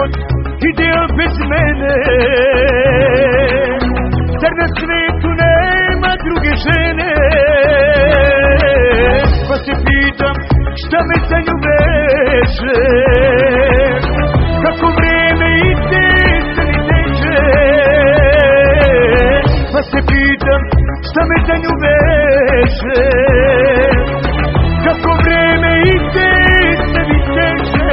život ideal bez mene? Zar na svetu nema druge žene? Pa se pitam šta me za nju veže, kako vreme ide se mi teče. Pa se pitam šta me za nju veže, kako vreme ide se mi teče.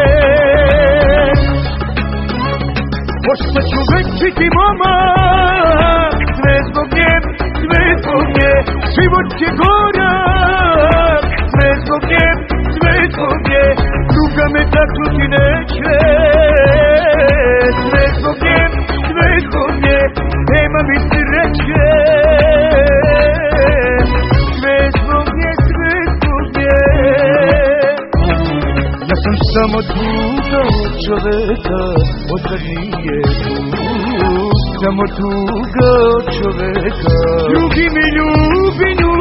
Ostaću večiti momak, sve zbog nje, sve zbog nje. Život je gorak, sve zbog nje, sve zbog nje. Druga me taknuti neće, sve zbog nje, sve zbog nje. Nema mi sreće, sve zbog nje, sve zbog nje. Ja sam samo tuga od čoveka, od nije tu. Samo tuga od čoveka, drugi mi ljubi nju.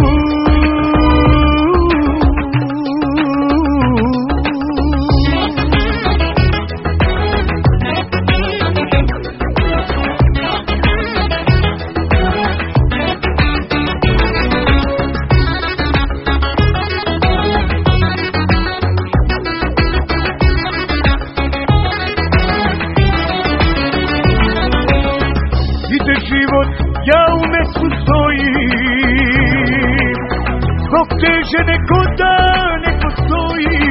Život, ja u mestu stojim, dok te žene ko da ne postoji.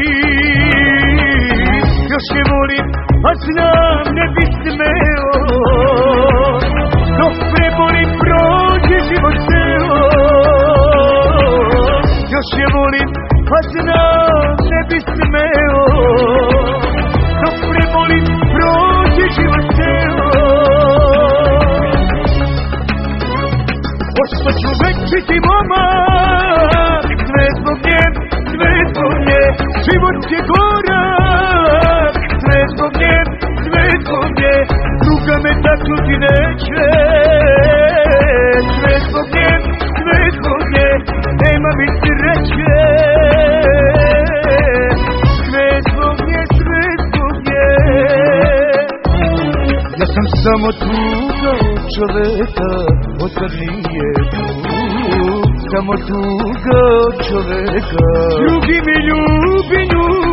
Još je volim, a znam ne bi smeo, dok prebolim prođe život ceo. Još je volim, a znam ne bi smeo, dok prebolim prođe život ceo. Ostaću večiti momak, sve zbog nje, sve zbog nje. Život je gorak, sve zbog nje, sve zbog nje. Druga me taknuti neće, sve zbog nje, sve zbog nje. Nema mi sreće, sve zbog nje, sve zbog nje. Ja sam samo tuga od čoveka, od kad nije tu. Samo tuga od čoveka, drugi mi ljubi nju.